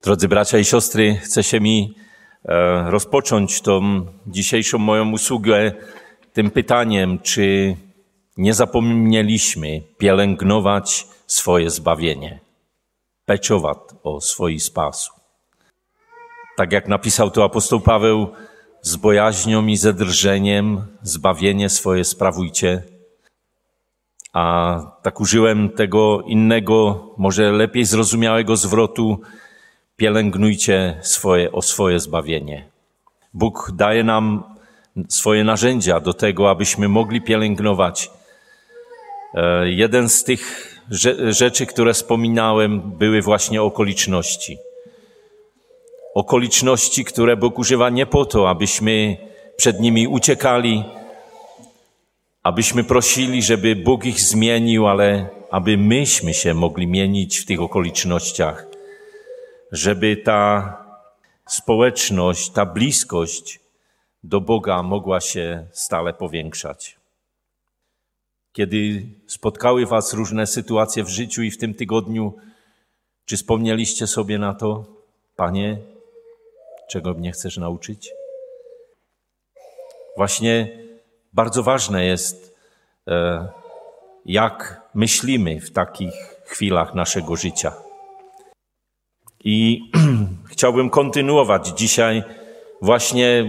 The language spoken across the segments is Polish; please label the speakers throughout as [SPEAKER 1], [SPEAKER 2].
[SPEAKER 1] Drodzy bracia i siostry, chce się mi rozpocząć tą dzisiejszą moją usługę tym pytaniem, czy nie zapomnieliśmy pielęgnować swoje zbawienie, pečovať o svůj spásu. Tak jak napisał to apostoł Paweł, z bojaźnią i ze drżeniem zbawienie swoje sprawujcie. A tak użyłem tego innego, może lepiej zrozumiałego zwrotu, pielęgnujcie swoje zbawienie. Bóg daje nam swoje narzędzia do tego, abyśmy mogli pielęgnować. Jeden z tych rzeczy, które wspominałem, były właśnie okoliczności. Okoliczności, które Bóg używa nie po to, abyśmy przed nimi uciekali, abyśmy prosili, żeby Bóg ich zmienił, ale aby myśmy się mogli mienić w tych okolicznościach. Żeby ta społeczność, ta bliskość do Boga mogła się stale powiększać. Kiedy spotkały was różne sytuacje w życiu i w tym tygodniu, czy wspomnieliście sobie na to, Panie, czego mnie chcesz nauczyć? Właśnie bardzo ważne jest, jak myślimy w takich chwilach naszego życia. I chciałbym kontynuować dzisiaj właśnie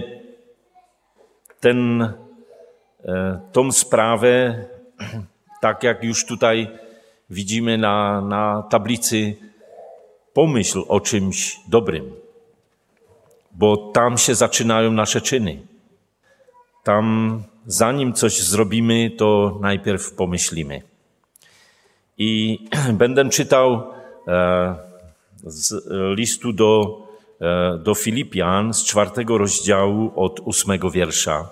[SPEAKER 1] tą sprawę, tak jak już tutaj widzimy na tablicy, pomyśl o czymś dobrym, bo tam się zaczynają nasze czyny. Tam zanim coś zrobimy, to najpierw pomyślimy. I będę czytał z listu do Filipian z 4 rozdziału od 8 wiersza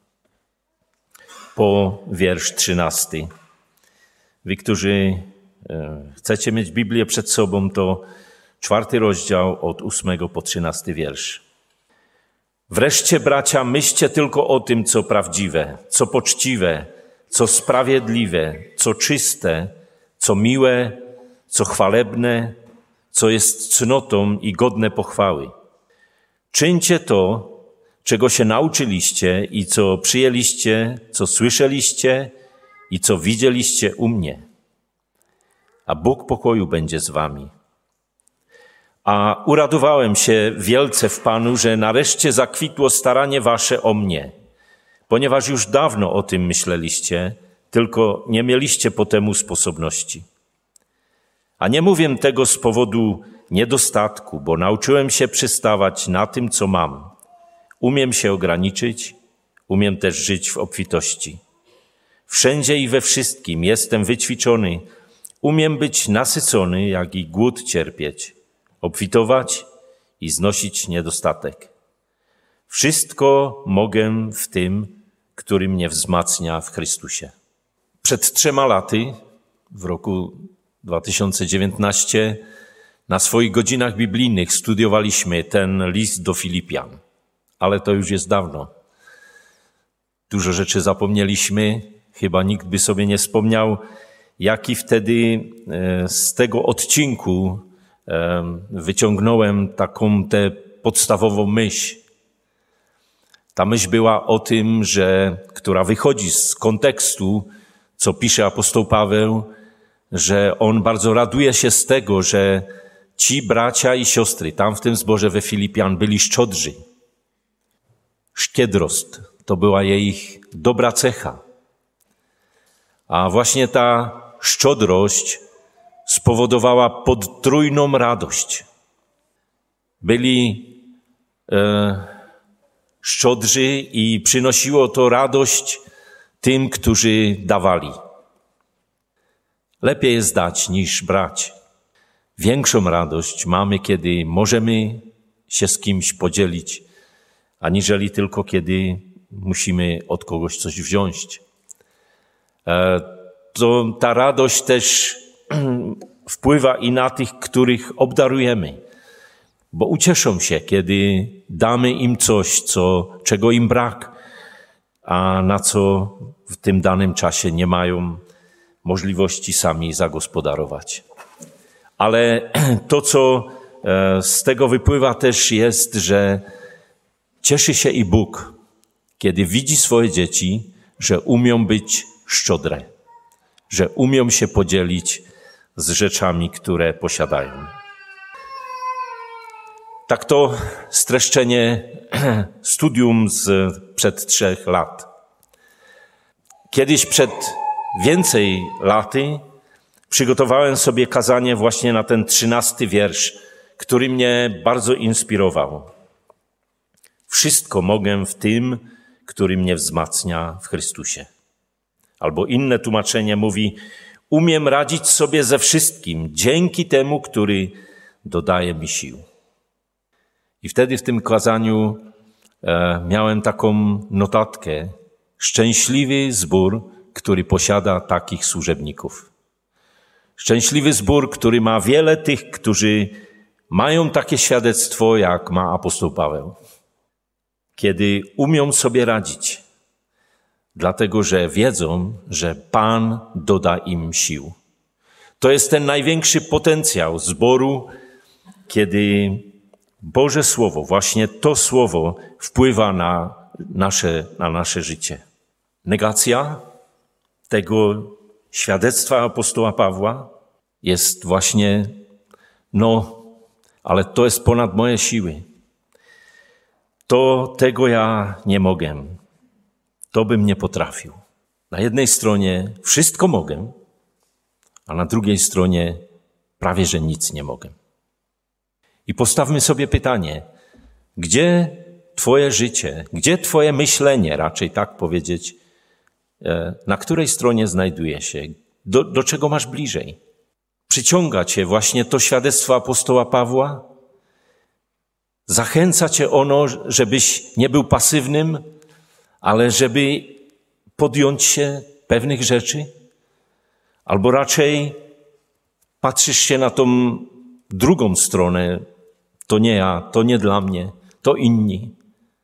[SPEAKER 1] po wiersz 13. Wy, którzy chcecie mieć Biblię przed sobą, to 4 rozdział od 8 po 13 wiersz. Wreszcie, bracia, myślcie tylko o tym, co prawdziwe, co poczciwe, co sprawiedliwe, co czyste, co miłe, co chwalebne, co jest cnotą i godne pochwały. Czyńcie to, czego się nauczyliście i co przyjęliście, co słyszeliście i co widzieliście u mnie. A Bóg pokoju będzie z wami. A uradowałem się wielce w Panu, że nareszcie zakwitło staranie wasze o mnie, ponieważ już dawno o tym myśleliście, tylko nie mieliście po temu sposobności. A nie mówię tego z powodu niedostatku, bo nauczyłem się przystawać na tym, co mam. Umiem się ograniczyć, umiem też żyć w obfitości. Wszędzie i we wszystkim jestem wyćwiczony, umiem być nasycony, jak i głód cierpieć, obfitować i znosić niedostatek. Wszystko mogę w tym, który mnie wzmacnia w Chrystusie. Przed 3 laty, w roku 2019, na swoich godzinach biblijnych studiowaliśmy ten list do Filipian. Ale to już jest dawno. Dużo rzeczy zapomnieliśmy. Chyba nikt by sobie nie wspomniał, jaki wtedy z tego odcinku wyciągnąłem taką tę podstawową myśl. Ta myśl była o tym, która wychodzi z kontekstu, co pisze apostoł Paweł, że on bardzo raduje się z tego, że ci bracia i siostry tam w tym zborze we Filipian byli szczodrzy. Szkiedrost to była ich dobra cecha. A właśnie ta szczodrość spowodowała potrójną radość. Byli szczodrzy i przynosiło to radość tym, którzy dawali. Lepiej jest dać niż brać. Większą radość mamy, kiedy możemy się z kimś podzielić, aniżeli tylko kiedy musimy od kogoś coś wziąć. Ta radość też wpływa i na tych, których obdarujemy, bo ucieszą się, kiedy damy im coś, czego im brak, a na co w tym danym czasie nie mają możliwości sami zagospodarować. Ale to, co z tego wypływa też jest, że cieszy się i Bóg, kiedy widzi swoje dzieci, że umią być szczodre, że umią się podzielić z rzeczami, które posiadają. Tak to streszczenie studium przed 3 lat. Kiedyś przed więcej laty przygotowałem sobie kazanie właśnie na ten 13 wiersz, który mnie bardzo inspirował. Wszystko mogę w tym, który mnie wzmacnia w Chrystusie. Albo inne tłumaczenie mówi, umiem radzić sobie ze wszystkim dzięki temu, który dodaje mi sił. I wtedy w tym kazaniu miałem taką notatkę. Szczęśliwy zbór, który posiada takich służebników. Szczęśliwy zbór, który ma wiele tych, którzy mają takie świadectwo, jak ma apostoł Paweł. Kiedy umią sobie radzić, dlatego że wiedzą, że Pan doda im sił. To jest ten największy potencjał zboru, kiedy Boże Słowo, właśnie to Słowo wpływa na nasze życie. Negacja tego świadectwa apostoła Pawła jest właśnie, ale to jest ponad moje siły. Tego ja nie mogę. To bym nie potrafił. Na jednej stronie wszystko mogę, a na drugiej stronie prawie, że nic nie mogę. I postawmy sobie pytanie, gdzie Twoje życie, gdzie Twoje myślenie, raczej tak powiedzieć, na której stronie znajduje się, do czego masz bliżej? Przyciąga Cię właśnie to świadectwo apostoła Pawła? Zachęca Cię ono, żebyś nie był pasywnym, ale żeby podjąć się pewnych rzeczy? Albo raczej patrzysz się na tą drugą stronę, to nie ja, to nie dla mnie, to inni.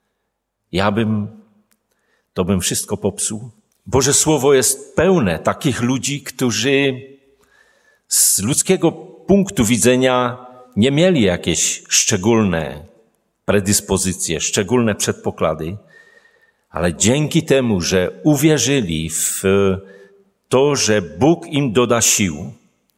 [SPEAKER 1] To bym wszystko popsuł. Boże Słowo jest pełne takich ludzi, którzy z ludzkiego punktu widzenia nie mieli jakieś szczególne predyspozycje, szczególne przedpoklady, ale dzięki temu, że uwierzyli w to, że Bóg im doda sił,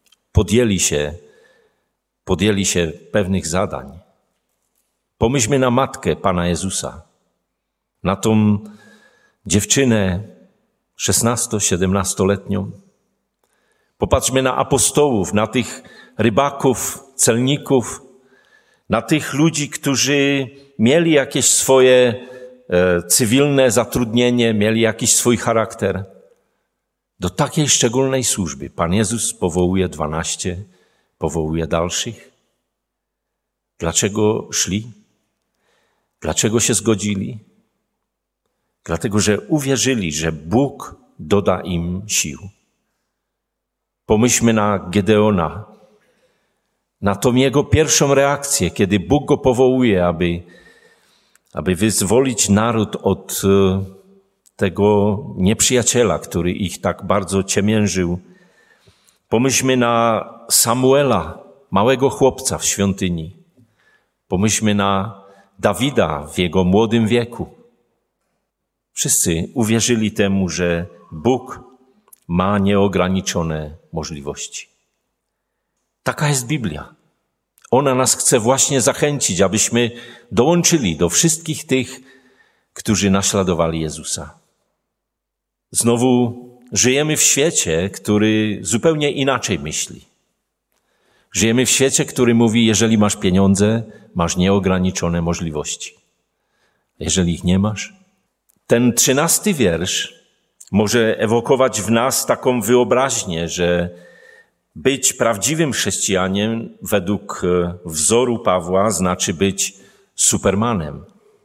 [SPEAKER 1] podjęli się pewnych zadań. Pomyślmy na matkę Pana Jezusa, na tą dziewczynę 16-17-letnią. Popatrzmy na apostołów, na tych rybaków, celników, na tych ludzi, którzy mieli jakieś swoje cywilne zatrudnienie, mieli jakiś swój charakter. Do takiej szczególnej służby Pan Jezus powołuje 12, powołuje dalszych. Dlaczego szli? Dlaczego się zgodzili? Dlatego, że uwierzyli, że Bóg doda im sił. Pomyślmy na Gedeona, na tą jego pierwszą reakcję, kiedy Bóg go powołuje, aby wyzwolić naród od tego nieprzyjaciela, który ich tak bardzo ciemiężył. Pomyślmy na Samuela, małego chłopca w świątyni. Pomyślmy na Dawida w jego młodym wieku. Wszyscy uwierzyli temu, że Bóg ma nieograniczone możliwości. Taka jest Biblia. Ona nas chce właśnie zachęcić, abyśmy dołączyli do wszystkich tych, którzy naśladowali Jezusa. Znowu żyjemy w świecie, który zupełnie inaczej myśli. Żyjemy w świecie, który mówi, jeżeli masz pieniądze, masz nieograniczone możliwości. Jeżeli ich nie masz, ten 13 wiersz może ewokować w nas taką wyobraźnię, że być prawdziwym chrześcijaninem według wzoru Pawła znaczy być Supermanem.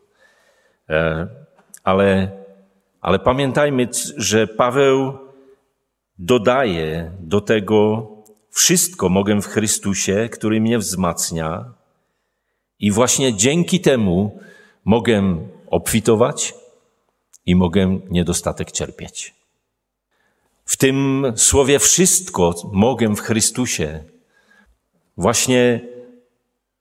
[SPEAKER 1] Ale pamiętajmy, że Paweł dodaje do tego wszystko mogę w Chrystusie, który mnie wzmacnia i właśnie dzięki temu mogę obfitować i mogę niedostatek cierpieć. W tym słowie wszystko mogę w Chrystusie właśnie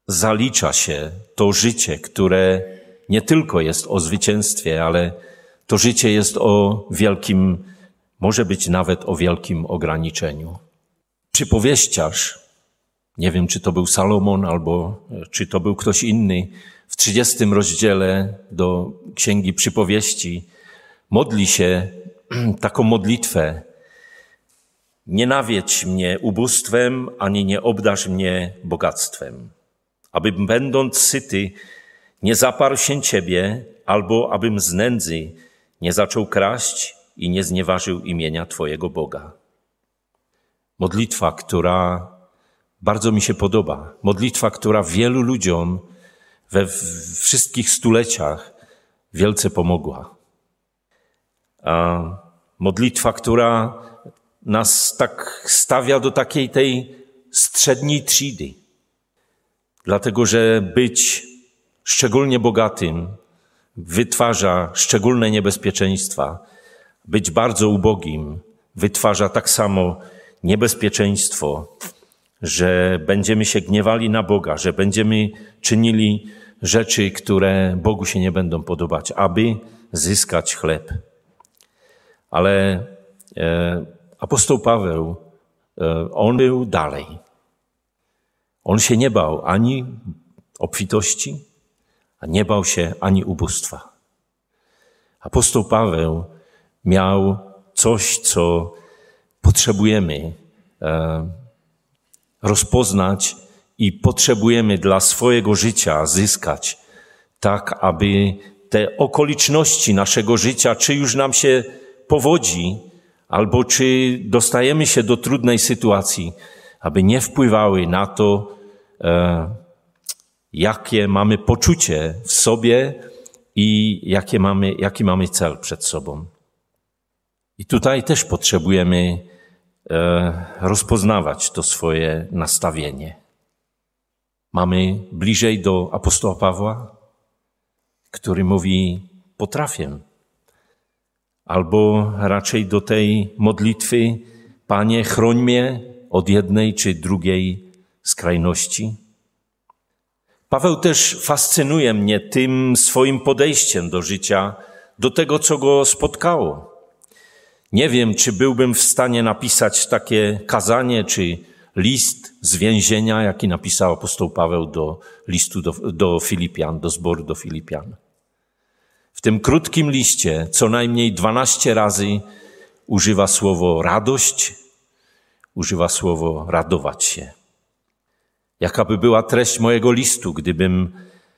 [SPEAKER 1] zalicza się to życie, które nie tylko jest o zwycięstwie, ale to życie jest o wielkim, może być nawet o wielkim ograniczeniu. Przypowieściarz, nie wiem, czy to był Salomon, albo czy to był ktoś inny, w 30 rozdziale do Księgi Przypowieści modli się taką modlitwę: nie nawiedź mnie ubóstwem, ani nie obdarz mnie bogactwem, abym będąc syty nie zaparł się Ciebie, albo abym z nędzy nie zaczął kraść i nie znieważył imienia Twojego Boga. Modlitwa, która bardzo mi się podoba. Modlitwa, która wielu ludziom we wszystkich stuleciach wielce pomogła. A modlitwa, która nas tak stawia do takiej tej střední třídy. Dlatego, że być szczególnie bogatym wytwarza szczególne niebezpieczeństwa. Być bardzo ubogim wytwarza tak samo niebezpieczeństwo, że będziemy się gniewali na Boga, że będziemy czynili rzeczy, które Bogu się nie będą podobać, aby zyskać chleb. Ale apostoł Paweł, on był dalej. On się nie bał ani obfitości, a nie bał się ani ubóstwa. Apostoł Paweł miał coś, co potrzebujemy rozpoznać i potrzebujemy dla swojego życia zyskać, tak aby te okoliczności naszego życia, czy już nam się powodzi, albo czy dostajemy się do trudnej sytuacji, aby nie wpływały na to, jakie mamy poczucie w sobie i jaki mamy cel przed sobą. I tutaj też potrzebujemy rozpoznawać to swoje nastawienie. Mamy bliżej do apostoła Pawła, który mówi: potrafię. Albo raczej do tej modlitwy: Panie, chroń mnie od jednej czy drugiej skrajności. Paweł też fascynuje mnie tym swoim podejściem do życia, do tego, co go spotkało. Nie wiem, czy byłbym w stanie napisać takie kazanie, czy list z więzienia, jaki napisał apostoł Paweł do listu do Filipian, do zboru do Filipian. W tym krótkim liście co najmniej 12 razy używa słowo radość, używa słowo radować się. Jaka by była treść mojego listu, gdybym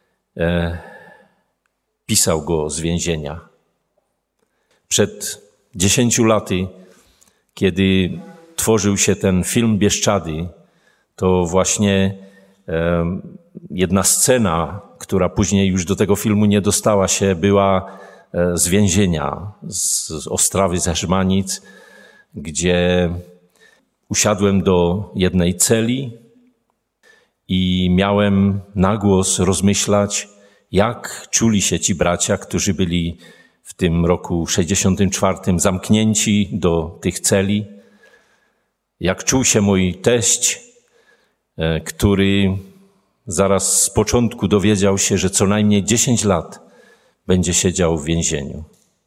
[SPEAKER 1] pisał go z więzienia? Przed 10 laty, kiedy tworzył się ten film Bieszczady, to właśnie jedna scena, która później już do tego filmu nie dostała się, była z więzienia, z Ostrawy, z Herzmanic, gdzie usiadłem do jednej celi i miałem na głos rozmyślać, jak czuli się ci bracia, którzy byli w tym roku 64 zamknięci do tych celi. Jak czuł się mój teść, który zaraz z początku dowiedział się, że co najmniej 10 lat będzie siedział w więzieniu.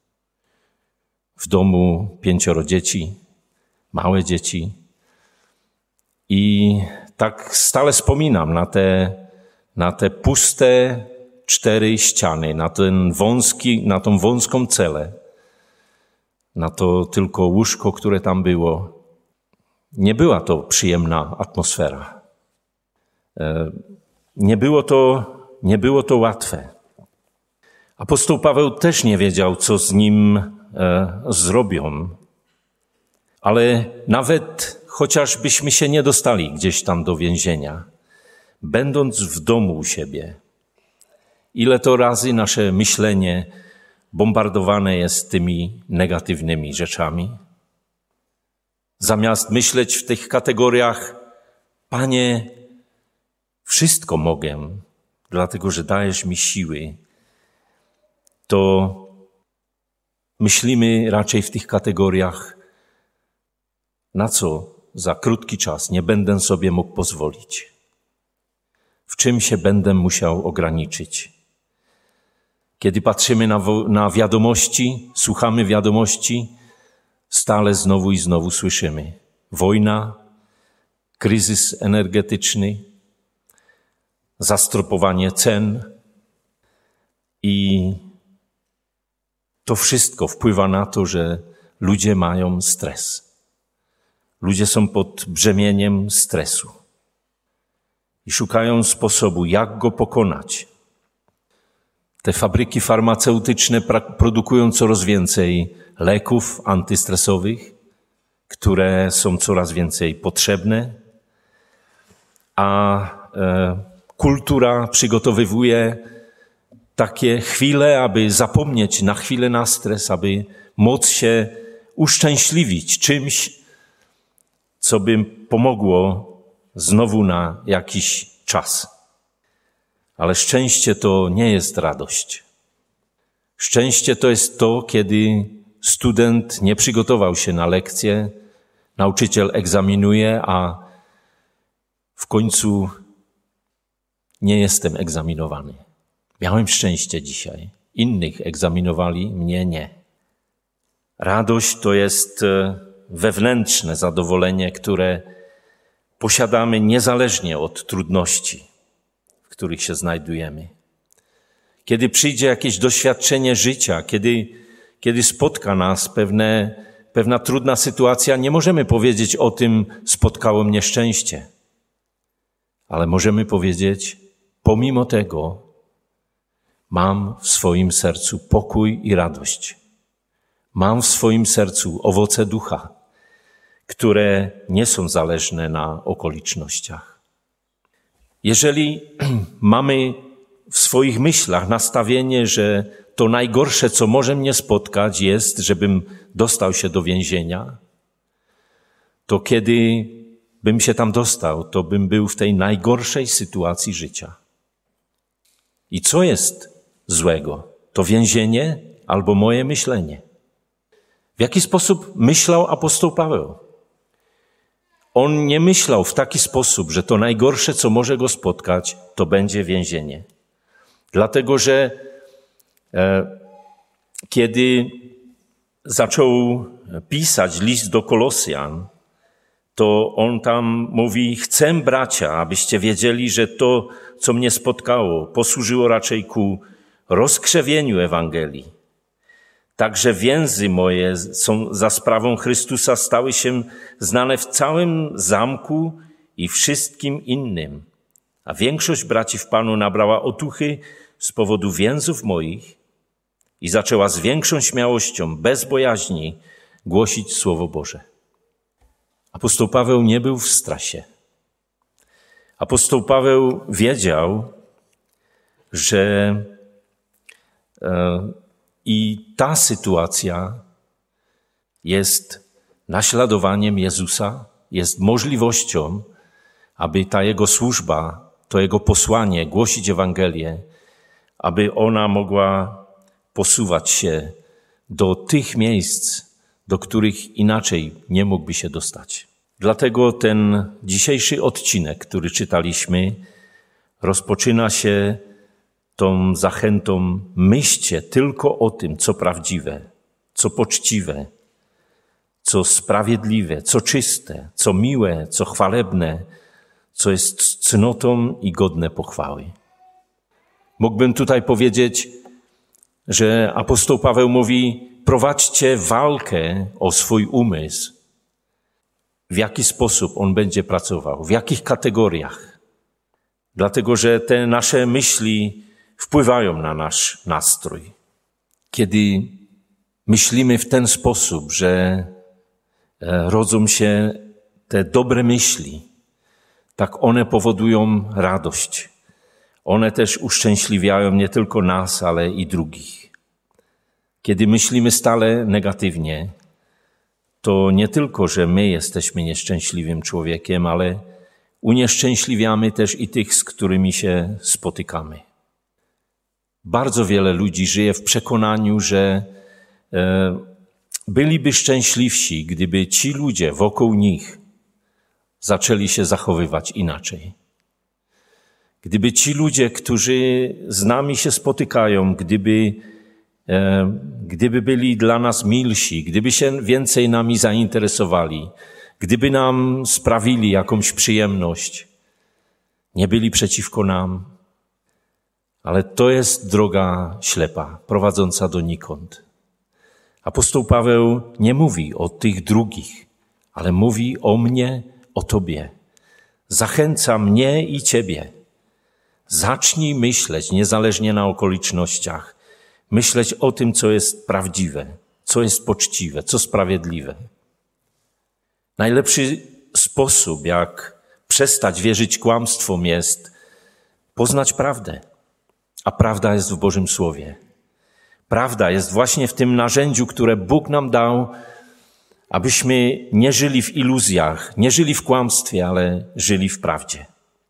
[SPEAKER 1] W domu 5 dzieci, małe dzieci. I tak stale wspominam na te puste 4 ściany, na tą wąską celę, na to tylko łóżko, które tam było. Nie była to przyjemna atmosfera. Nie było to łatwe. Apostoł Paweł też nie wiedział, co z nim zrobią, ale nawet chociażbyśmy się nie dostali gdzieś tam do więzienia, będąc w domu u siebie, ile to razy nasze myślenie bombardowane jest tymi negatywnymi rzeczami. Zamiast myśleć w tych kategoriach: Panie, wszystko mogę, dlatego że dajesz mi siły, to myślimy raczej w tych kategoriach: na co za krótki czas nie będę sobie mógł pozwolić. W czym się będę musiał ograniczyć? Kiedy patrzymy na wiadomości, słuchamy wiadomości, stale znowu i znowu słyszymy wojna, kryzys energetyczny, zastropowanie cen i to wszystko wpływa na to, że ludzie mają stres. Ludzie są pod brzemieniem stresu i szukają sposobu, jak go pokonać. Te fabryki farmaceutyczne produkują coraz więcej leków antystresowych, które są coraz więcej potrzebne, a kultura przygotowywuje takie chwile, aby zapomnieć na chwilę na stres, aby móc się uszczęśliwić czymś, co by pomogło znowu na jakiś czas. Ale szczęście to nie jest radość. Szczęście to jest to, kiedy student nie przygotował się na lekcję, nauczyciel egzaminuje, a w końcu nie jestem egzaminowany. Miałem szczęście dzisiaj. Innych egzaminowali, mnie nie. Radość to jest wewnętrzne zadowolenie, które posiadamy niezależnie od trudności, w których się znajdujemy. Kiedy przyjdzie jakieś doświadczenie życia, kiedy spotka nas pewna trudna sytuacja, nie możemy powiedzieć o tym, spotkało mnie szczęście. Ale możemy powiedzieć, pomimo tego mam w swoim sercu pokój i radość. Mam w swoim sercu owoce ducha, które nie są zależne na okolicznościach. Jeżeli mamy w swoich myślach nastawienie, że to najgorsze, co może mnie spotkać, jest, żebym dostał się do więzienia, to kiedy bym się tam dostał, to bym był w tej najgorszej sytuacji życia. I co jest złego? To więzienie albo moje myślenie? W jaki sposób myślał apostoł Paweł? On nie myślał w taki sposób, że to najgorsze, co może go spotkać, to będzie więzienie. Dlatego, że kiedy zaczął pisać list do Kolosjan, to on tam mówi, chcę, bracia, abyście wiedzieli, że to, co mnie spotkało, posłużyło raczej ku rozkrzewieniu Ewangelii. Także więzy moje są za sprawą Chrystusa stały się znane w całym zamku i wszystkim innym. A większość braci w Panu nabrała otuchy z powodu więzów moich i zaczęła z większą śmiałością, bez bojaźni, głosić Słowo Boże. Apostoł Paweł nie był w stresie. Apostoł Paweł wiedział, że i ta sytuacja jest naśladowaniem Jezusa, jest możliwością, aby ta Jego służba, to Jego posłanie, głosić Ewangelię, aby ona mogła posuwać się do tych miejsc, do których inaczej nie mógłby się dostać. Dlatego ten dzisiejszy odcinek, który czytaliśmy, rozpoczyna się tą zachętą: myślcie tylko o tym, co prawdziwe, co poczciwe, co sprawiedliwe, co czyste, co miłe, co chwalebne, co jest cnotą i godne pochwały. Mógłbym tutaj powiedzieć, że apostoł Paweł mówi: prowadźcie walkę o swój umysł. W jaki sposób on będzie pracował, w jakich kategoriach. Dlatego, że te nasze myśli wpływają na nasz nastrój. Kiedy myślimy w ten sposób, że rodzą się te dobre myśli, tak one powodują radość. One też uszczęśliwiają nie tylko nas, ale i drugich. Kiedy myślimy stale negatywnie, to nie tylko, że my jesteśmy nieszczęśliwym człowiekiem, ale unieszczęśliwiamy też i tych, z którymi się spotykamy. Bardzo wiele ludzi żyje w przekonaniu, że byliby szczęśliwsi, gdyby ci ludzie wokół nich zaczęli się zachowywać inaczej. Gdyby ci ludzie, którzy z nami się spotykają, gdyby byli dla nas milsi, gdyby się więcej nami zainteresowali, gdyby nam sprawili jakąś przyjemność, nie byli przeciwko nam, ale to jest droga ślepa, prowadząca donikąd. Apostoł Paweł nie mówi o tych drugich, ale mówi o mnie, o tobie. Zachęca mnie i ciebie. Zacznij myśleć, niezależnie na okolicznościach, myśleć o tym, co jest prawdziwe, co jest poczciwe, co sprawiedliwe. Najlepszy sposób, jak przestać wierzyć kłamstwom, jest poznać prawdę. A prawda jest w Bożym Słowie. Prawda jest właśnie w tym narzędziu, które Bóg nam dał, abyśmy nie żyli w iluzjach, nie żyli w kłamstwie, ale żyli w prawdzie.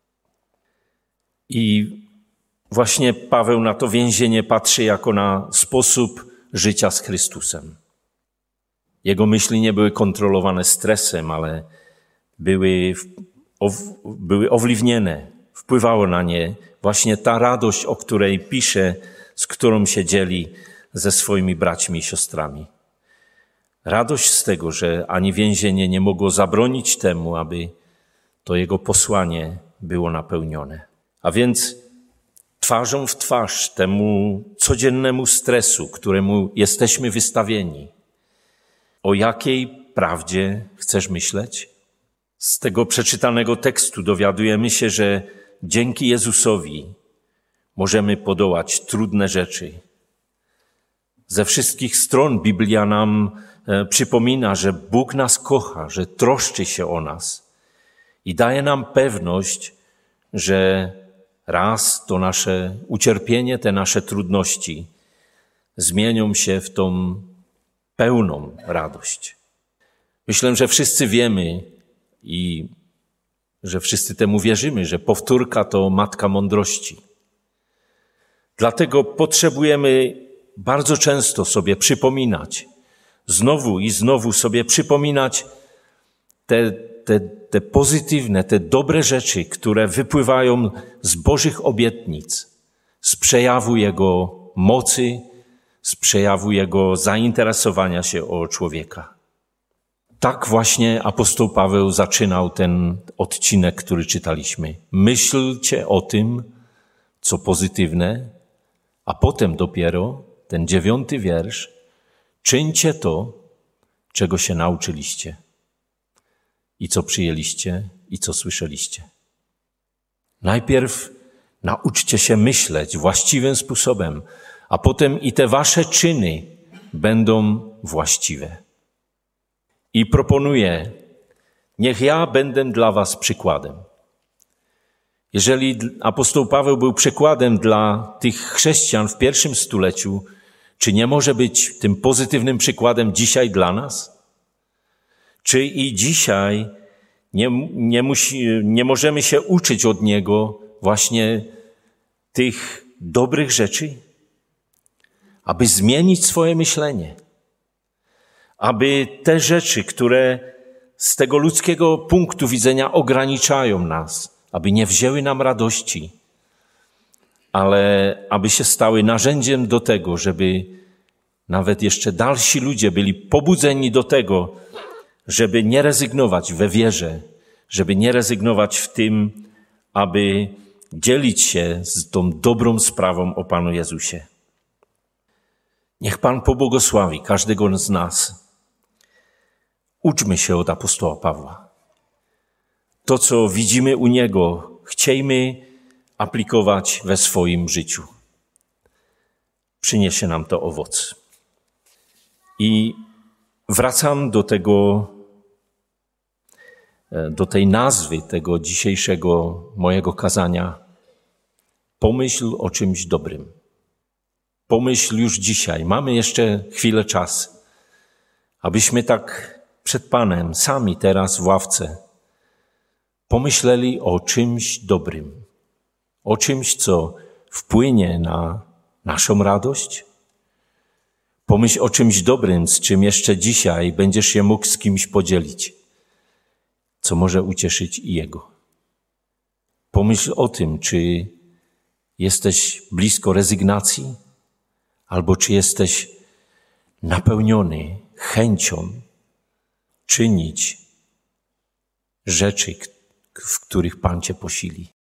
[SPEAKER 1] I właśnie Paweł na to więzienie patrzy jako na sposób życia z Chrystusem. Jego myśli nie były kontrolowane stresem, ale były owliwnione. Wpływało na nie właśnie ta radość, o której pisze, z którą się dzieli ze swoimi braćmi i siostrami. Radość z tego, że ani więzienie nie mogło zabronić temu, aby to jego posłanie było napełnione. A więc twarzą w twarz temu codziennemu stresu, któremu jesteśmy wystawieni, o jakiej prawdzie chcesz myśleć? Z tego przeczytanego tekstu dowiadujemy się, że dzięki Jezusowi możemy podołać trudne rzeczy. Ze wszystkich stron Biblia nam przypomina, że Bóg nas kocha, że troszczy się o nas i daje nam pewność, że raz to nasze ucierpienie, te nasze trudności zmienią się w tą pełną radość. Myślę, że wszyscy wiemy i że wszyscy temu wierzymy, że powtórka to matka mądrości. Dlatego potrzebujemy bardzo często sobie przypominać, znowu i znowu sobie przypominać te pozytywne, te dobre rzeczy, które wypływają z Bożych obietnic, z przejawu Jego mocy, z przejawu Jego zainteresowania się o człowieka. Tak właśnie apostoł Paweł zaczynał ten odcinek, który czytaliśmy. Myślcie o tym, co pozytywne, a potem dopiero ten 9 wiersz. Czyńcie to, czego się nauczyliście i co przyjęliście i co słyszeliście. Najpierw nauczcie się myśleć właściwym sposobem, a potem i te wasze czyny będą właściwe. I proponuję, niech ja będę dla was przykładem. Jeżeli apostoł Paweł był przykładem dla tych chrześcijan w pierwszym stuleciu, czy nie może być tym pozytywnym przykładem dzisiaj dla nas? Czy i dzisiaj nie możemy się uczyć od niego właśnie tych dobrych rzeczy? Aby zmienić swoje myślenie. Aby te rzeczy, które z tego ludzkiego punktu widzenia ograniczają nas, aby nie wzięły nam radości, ale aby się stały narzędziem do tego, żeby nawet jeszcze dalsi ludzie byli pobudzeni do tego, żeby nie rezygnować we wierze, żeby nie rezygnować w tym, aby dzielić się z tą dobrą sprawą o Panu Jezusie. Niech Pan pobłogosławi każdego z nas. Uczmy się od apostoła Pawła. To, co widzimy u niego, chciejmy aplikować we swoim życiu. Przyniesie nam to owoc. I wracam do tej nazwy tego dzisiejszego mojego kazania. Pomyśl o czymś dobrym. Pomyśl już dzisiaj. Mamy jeszcze chwilę czasu, abyśmy tak przed Panem, sami teraz w ławce, pomyśleli o czymś dobrym. O czymś, co wpłynie na naszą radość. Pomyśl o czymś dobrym, z czym jeszcze dzisiaj będziesz się mógł z kimś podzielić, co może ucieszyć i jego. Pomyśl o tym, czy jesteś blisko rezygnacji, albo czy jesteś napełniony chęcią czynić rzeczy, w których Pan Cię posili.